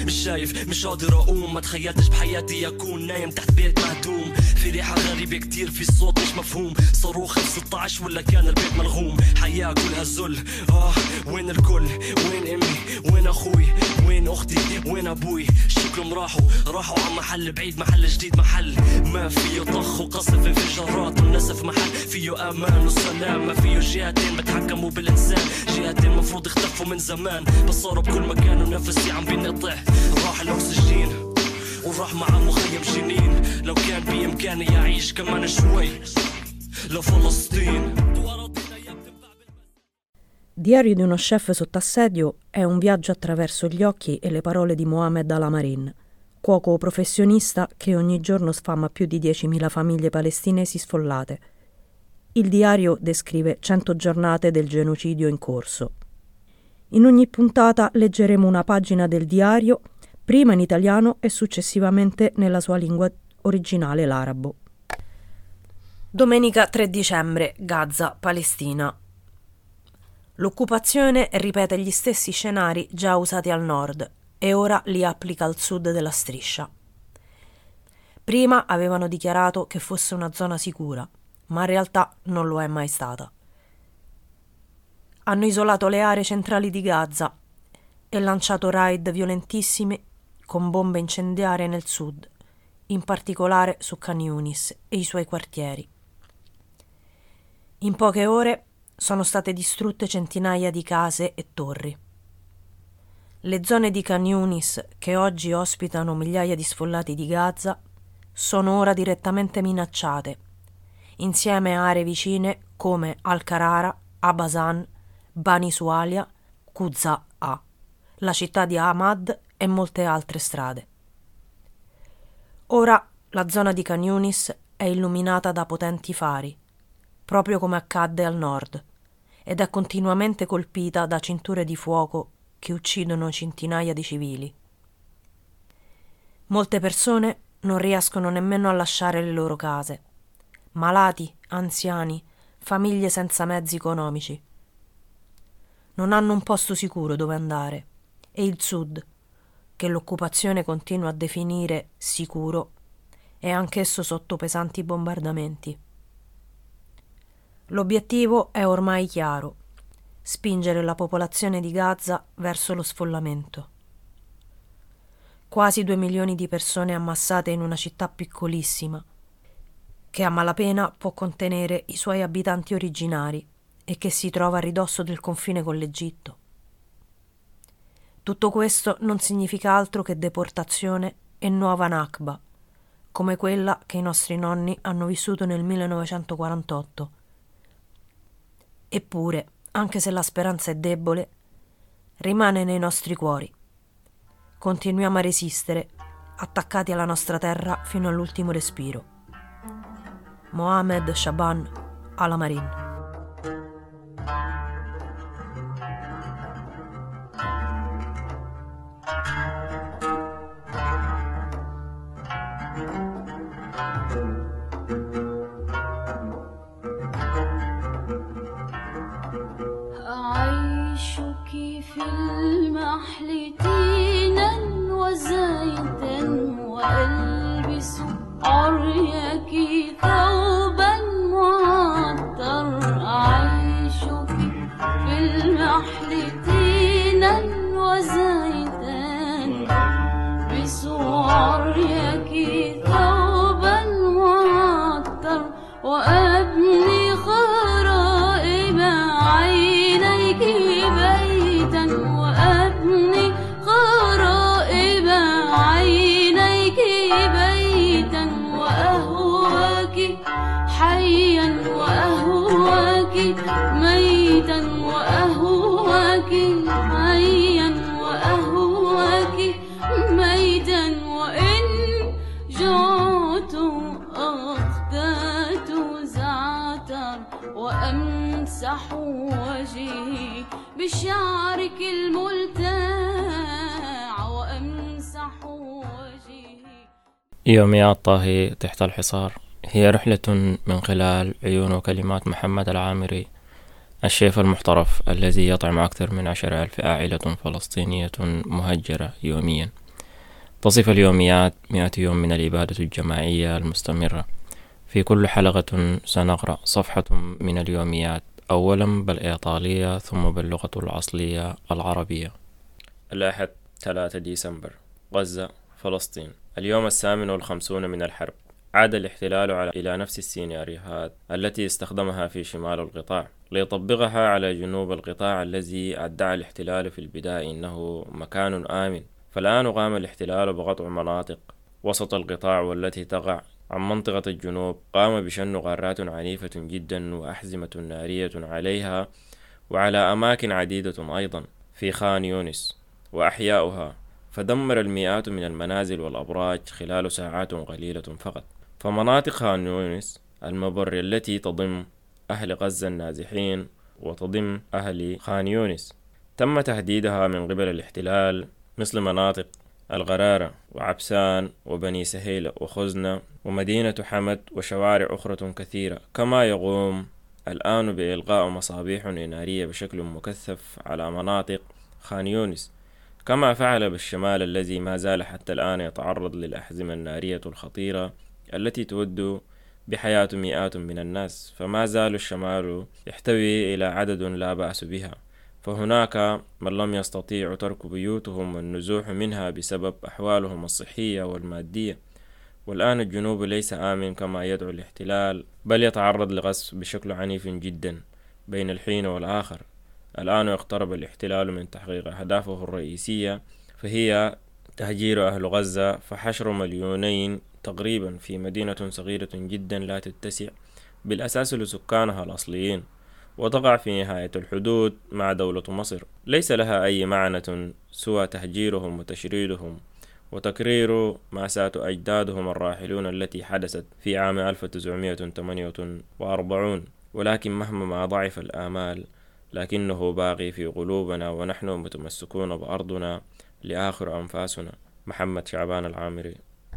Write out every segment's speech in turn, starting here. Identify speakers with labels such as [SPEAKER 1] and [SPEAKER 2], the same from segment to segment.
[SPEAKER 1] مش شايف مش قادر اقوم ما تخيلتش بحياتي اكون نايم تحت بيت مهدوم في ريحة غريبة كتير في صوت مش مفهوم صاروخ 16 ولا كان البيت ملغوم حياة كلها ذل وين الكل وين امي وين اخوي وين اختي وين ابوي شكلهم راحوا على محل بعيد محل جديد محل ما فيه طخ وقصف انفجارات والنسف محل فيه امان وسلام ما فيه جهتين بتحكموا بالانسان جهتين مفروض اختفوا من زمان بس صاروا بكل مكان ونفسي عم بينقطع راح الاكسجين وراح مع مخيم جنين لو كان بامكاني اعيش كمان شوي لفلسطين.
[SPEAKER 2] Diario di uno chef sotto assedio è un viaggio attraverso gli occhi e le parole di Mohamed Al-Amarin, cuoco professionista che ogni giorno sfama più di 10.000 famiglie palestinesi sfollate. Il diario descrive 100 giornate del genocidio in corso. In ogni puntata leggeremo una pagina del diario, prima in italiano e successivamente nella sua lingua originale, l'arabo. Domenica 3 dicembre, Gaza, Palestina. L'occupazione ripete gli stessi scenari già usati al nord e ora li applica al sud della striscia. Prima avevano dichiarato che fosse una zona sicura, ma in realtà non lo è mai stata. Hanno isolato le aree centrali di Gaza e lanciato raid violentissimi con bombe incendiarie nel sud, in particolare su Khan Yunis e i suoi quartieri. In poche ore sono state distrutte centinaia di case e torri. Le zone di Khan Yunis, che oggi ospitano migliaia di sfollati di Gaza, sono ora direttamente minacciate, insieme a aree vicine come Al-Qarara, Abasan, Bani Sualia, Qudzaa, la città di Ahmad e molte altre strade. Ora la zona di Khan Yunis è illuminata da potenti fari, proprio come accadde al nord, ed è continuamente colpita da cinture di fuoco che uccidono centinaia di civili. Molte persone non riescono nemmeno a lasciare le loro case. Malati, anziani, famiglie senza mezzi economici. Non hanno un posto sicuro dove andare e il sud, che l'occupazione continua a definire sicuro, è anch'esso sotto pesanti bombardamenti. L'obiettivo è ormai chiaro: spingere la popolazione di Gaza verso lo sfollamento. Quasi 2 milioni di persone ammassate in una città piccolissima, che a malapena può contenere i suoi abitanti originari e che si trova a ridosso del confine con l'Egitto. Tutto questo non significa altro che deportazione e nuova Nakba, come quella che i nostri nonni hanno vissuto nel 1948. Eppure, anche se la speranza è debole, rimane nei nostri cuori. Continuiamo a resistere, attaccati alla nostra terra fino all'ultimo respiro. Mohamed Shaban Al-Amarin.
[SPEAKER 3] في المحل تينا وزيتا وألبس عريك ثوبا معطر أعيشك في المحل تينا وزيتا ألبس عريك ثوبا معطر وأبني خرائب عينيك وأبني خرائب عينيك بيتا وأهواك حيا وأهواك ميتا وأهواك حيا وأهواك ميتا وإن جعت أخدات زعتر وأمسح وجهي بشعرك الملتاع وأمسح وجهي.
[SPEAKER 4] يوميات طاهي تحت الحصار هي رحلة من خلال عيون وكلمات محمد العامري، الشيف المحترف الذي يطعم أكثر من 10,000 عائلة فلسطينية مهجرة يوميا. تصف اليوميات 100 يوم من الإبادة الجماعية المستمرة. في كل حلقة سنقرأ صفحة من اليوميات، أولا بالإيطالية ثم باللغة الأصلية العربية. الأحد 3 ديسمبر، غزة، فلسطين. اليوم 58 من الحرب. عاد الاحتلال إلى نفس السيناريوهات التي استخدمها في شمال القطاع ليطبقها على جنوب القطاع الذي ادعى الاحتلال في البداية إنه مكان آمن. فالآن قام الاحتلال بقطع مناطق وسط القطاع والتي تقع عن منطقة الجنوب. قام بشن غارات عنيفة جدا وأحزمة نارية عليها وعلى أماكن عديدة أيضا في خان يونس وأحياؤها، فدمر المئات من المنازل والأبراج خلال ساعات قليلة فقط. فمناطق خان يونس المبر التي تضم أهل غزة النازحين وتضم أهل خان يونس تم تهديدها من قبل الاحتلال، مثل مناطق الغرارة وعبسان وبني سهيلة وخزنة ومدينة حمد وشوارع أخرى كثيرة. كما يقوم الآن بإلقاء مصابيح نارية بشكل مكثف على مناطق خان يونس، كما فعل بالشمال الذي ما زال حتى الآن يتعرض للأحزمة النارية الخطيرة التي تود بحياة مئات من الناس. فما زال الشمال يحتوي إلى عدد لا بأس بها، فهناك من لم يستطيعوا ترك بيوتهم والنزوح منها بسبب أحوالهم الصحية والمادية. والآن الجنوب ليس آمن كما يدعو الاحتلال، بل يتعرض لغصب بشكل عنيف جدا بين الحين والآخر. الآن اقترب الاحتلال من تحقيق أهدافه الرئيسية، فهي تهجير أهل غزة، فحشر 2 مليون تقريبا في مدينة صغيرة جدا لا تتسع بالأساس لسكانها الأصليين، وتقع في نهاية الحدود مع دولة مصر. ليس لها أي معنى سوى تهجيرهم وتشريدهم وتكرير مأساة أجدادهم الراحلون التي حدثت في عام 1948. ولكن مهما ضعف الآمال لكنه باقي في قلوبنا ونحن متمسكون بأرضنا لآخر أنفاسنا. محمد شعبان العامري.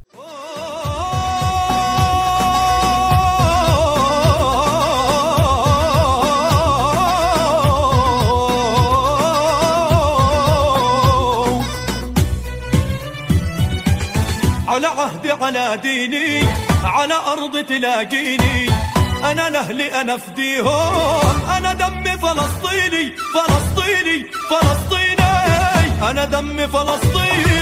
[SPEAKER 5] على عهدي على ديني على أرض تلاقيني، أنا لأهلي أنا فديهم، أنا دمي فلسطيني فلسطيني فلسطيني، أنا دمي فلسطيني